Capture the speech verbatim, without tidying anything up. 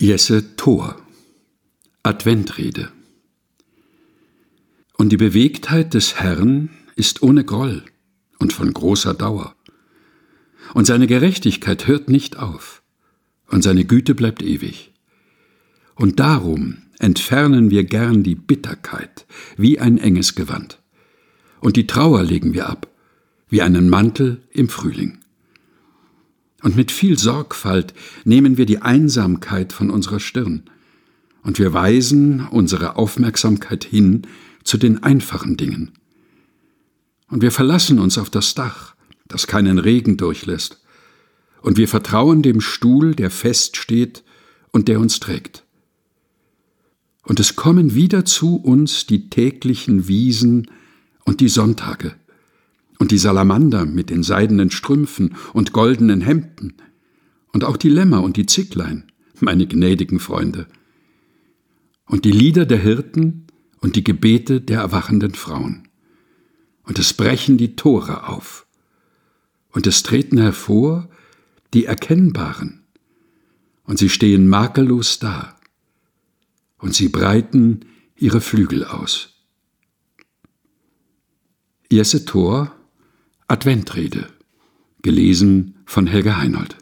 Jesse Thor, Adventrede. Und die Bewegtheit des Herrn ist ohne Groll und von großer Dauer. Und seine Gerechtigkeit hört nicht auf, und seine Güte bleibt ewig. Und darum entfernen wir gern die Bitterkeit wie ein enges Gewand, und die Trauer legen wir ab, wie einen Mantel im Frühling. Und mit viel Sorgfalt nehmen wir die Einsamkeit von unserer Stirn, und wir weisen unsere Aufmerksamkeit hin zu den einfachen Dingen. Und wir verlassen uns auf das Dach, das keinen Regen durchlässt, und wir vertrauen dem Stuhl, der fest steht und der uns trägt. Und es kommen wieder zu uns die täglichen Wiesen und die Sonntage und die Salamander mit den seidenen Strümpfen und goldenen Hemden und auch die Lämmer und die Zicklein, meine gnädigen Freunde, und die Lieder der Hirten und die Gebete der erwachenden Frauen. Und es brechen die Tore auf, und es treten hervor die Erkennbaren, und sie stehen makellos da, und sie breiten ihre Flügel aus. Jesse Thor, Adventrede, gelesen von Helga Heinold.